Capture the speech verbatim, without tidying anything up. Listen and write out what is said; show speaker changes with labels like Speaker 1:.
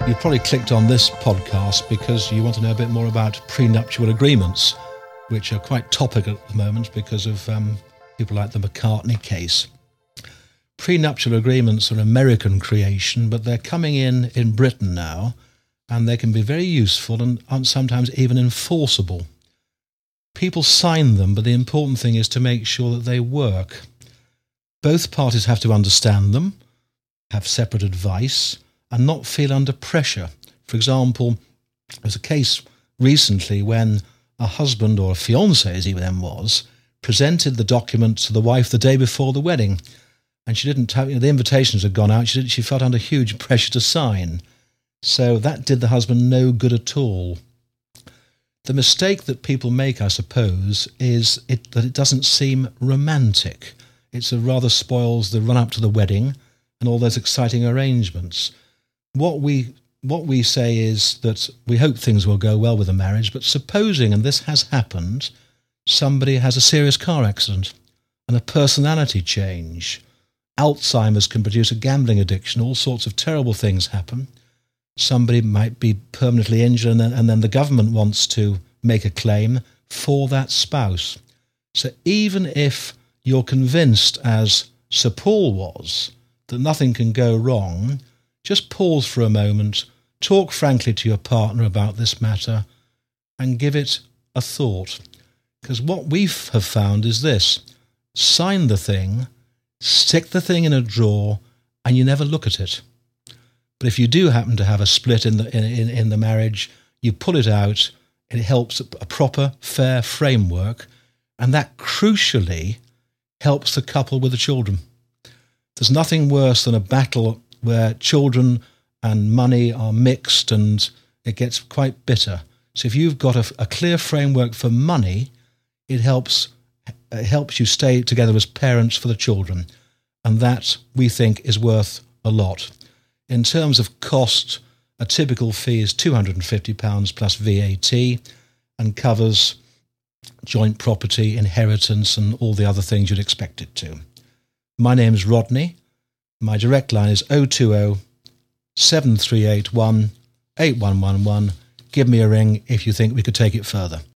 Speaker 1: You've probably clicked on this podcast because you want to know a bit more about prenuptial agreements, which are quite topical at the moment because of um, people like the McCartney case. Prenuptial agreements are an American creation, but they're coming in in Britain now, and they can be very useful and, and sometimes even enforceable. People sign them, but the important thing is to make sure that they work. Both parties have to understand them, have separate advice, and not feel under pressure. For example, there was a case recently when a husband, or a fiancé as he then was, presented the document to the wife the day before the wedding, and she didn't have, you know, the invitations had gone out, she, didn't, she felt under huge pressure to sign. So that did the husband no good at all. The mistake that people make, I suppose, is it, that it doesn't seem romantic. It rather spoils the run-up to the wedding and all those exciting arrangements. What we what we say is that we hope things will go well with the marriage, but supposing, and this has happened, somebody has a serious car accident and a personality change. Alzheimer's can produce a gambling addiction. All sorts of terrible things happen. Somebody might be permanently injured, and then, and then the government wants to make a claim for that spouse. So even if you're convinced, as Sir Paul was, that nothing can go wrong, just pause for a moment, talk frankly to your partner about this matter, and give it a thought. Because what we have found is this: sign the thing, stick the thing in a drawer, and you never look at it. But if you do happen to have a split in the in, in, in the marriage, you pull it out, and it helps a proper, fair framework, and that crucially helps the couple with the children. There's nothing worse than a battle where children and money are mixed and it gets quite bitter. So if you've got a, a clear framework for money, it helps it helps you stay together as parents for the children. And that, we think, is worth a lot. In terms of cost, a typical fee is two hundred fifty pounds plus V A T and covers joint property, inheritance, and all the other things you'd expect it to. My name is Rodney. My direct line is oh two oh, seven three eight one, eight one one one. Give me a ring if you think we could take it further.